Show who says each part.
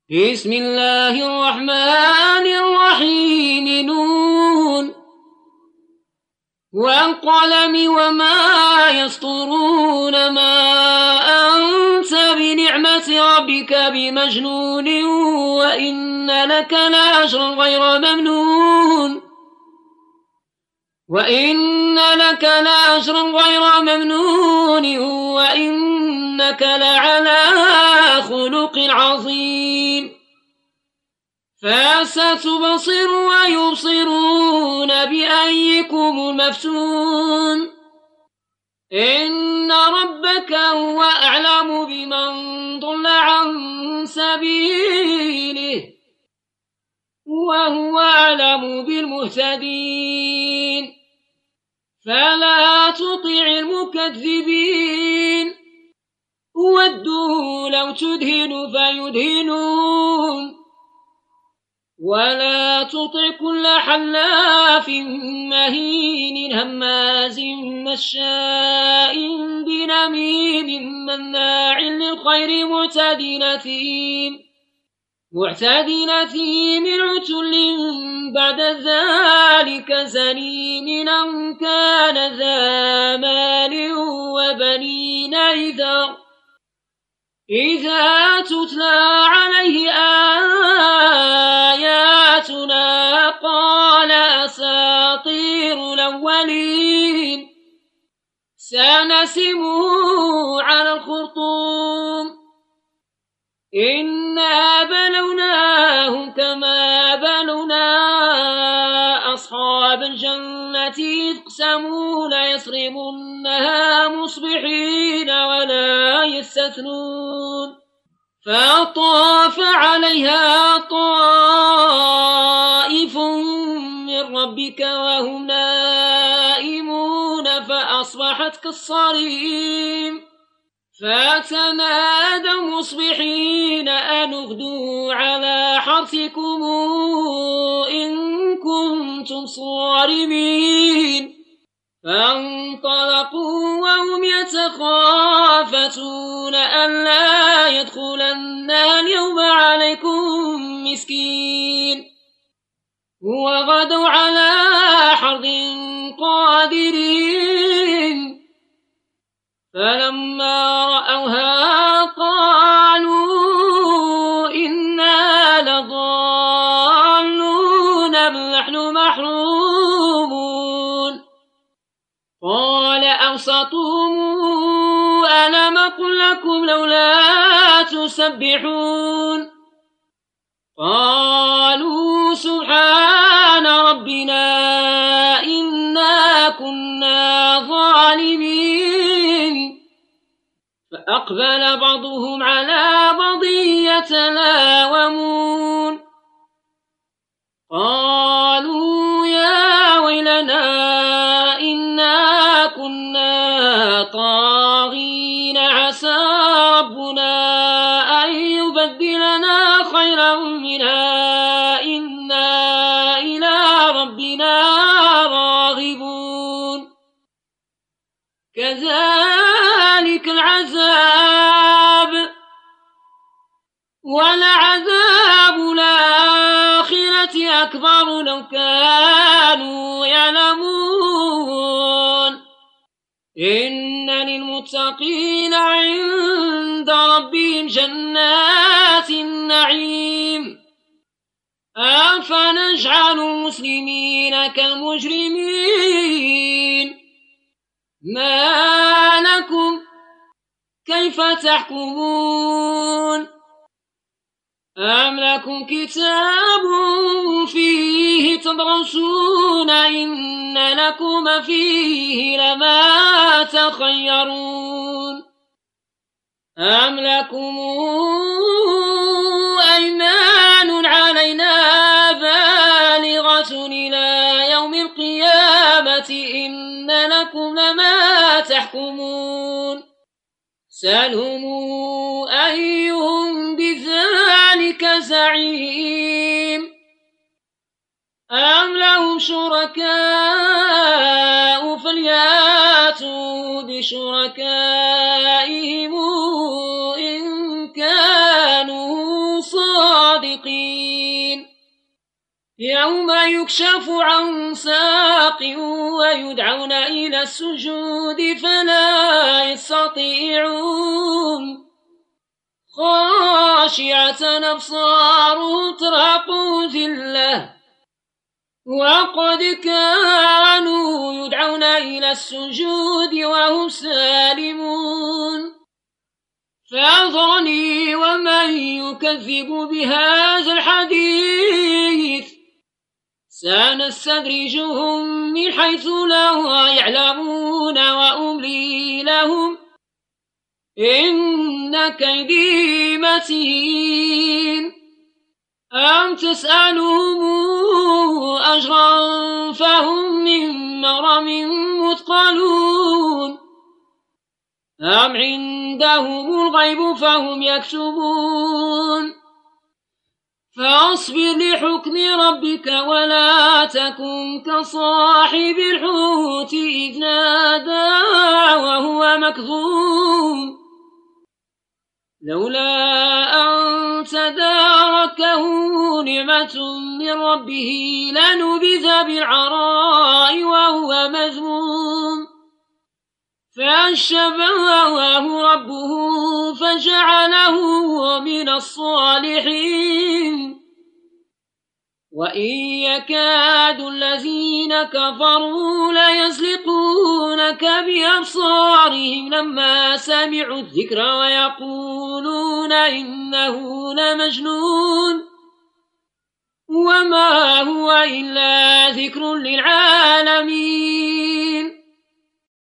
Speaker 1: بسم الله الرحمن الرحيم نون والقلم وما يسطرون ما أنت بنعمة ربك بمجنون وإن لك لأجرا غير ممنون وإنك لعلى خلق عظيم فستبصر ويبصرون بأيكم المفتون إن ربك هو أعلم بمن ضل عن سبيله وهو أعلم بالمهتدين فلا تطع المكذبين ودوا لو تدهن فيدهنون ولا تطع كل حلاف مهين هماز مشاء بنميم مناع للخير معتد أثيم عتل بعد ذلك زنيم أن كان ذا مال وبنين إذا تتلى عليه آياتنا قال أساطير الأولين سنسمه على الخرطوم إنا بلوناهم كما بلونا أصحاب الجنة إذ اقسموا ليصرمنها مصبحين ولا يستثنون فطاف عليها طائف من ربك وهم نائمون فأصبحت كالصريم فتنادوا مصبحين أن اغدوا على حرثكم إن كنتم صارمين فانطلقوا وهم يتخافتون ألا يدخلنها اليوم عليكم مسكين وغدوا على حرد قادرين فلما رأوها قالوا إنا لضالون بل نحن محرومون قال أوسطهم ألم أقل لكم لولا تسبحون قالوا سبحان ربنا إنا كنا ظالمين فأقبل بعضهم على بعض يتلاومون قالوا يا ويلنا إنا كنا طاغين عسى ربنا أن يبدلنا خيرا منها إنا إلى ربنا راغبون كذلك العذاب ولعذاب الآخرة أكبر لو كانوا يعلمون إن للمتقين عند ربهم جنات النعيم أفنجعل المسلمين كالمجرمين ما لكم كيف تحكمون أم لكم كتاب فيه تدرسون إن لكم فيه لما تخيرون أم لكم أيمان علينا بالغة إلى يوم القيامة إن لكم لما تحكمون سلهم أيهم بذلك زعيم أم لهم شركاء فلياتوا بشركائهم إن كانوا صادقين الصادقين يوم يكشف عن ساق ويدعون إلى السجود فلا يستطيعون خاشعة أبصارهم ترهقهم ذلة وقد كانوا يدعون إلى السجود وهم سالمون فذرني ومن يكذب بهذا الحديث سنستدرجهم من حيث لا يعلمون وأملي لهم إن كيدي متين أم تسألهم أجرا فهم من مغرم مثقلون أم عندهم الغيب فهم يكتبون فاصبر لحكم ربك ولا تكن كصاحب الحوت إذ نادى وهو مكظوم لولا أن تداركه نعمة من ربه لنبذ بالعراء وهو مذموم فأشبهه ربه فجعله من الصالحين وإن يكاد الذين كفروا ليزلقونك بأبصارهم لما سمعوا الذكر ويقولون إنه لمجنون وما هو إلا ذكر للعالمين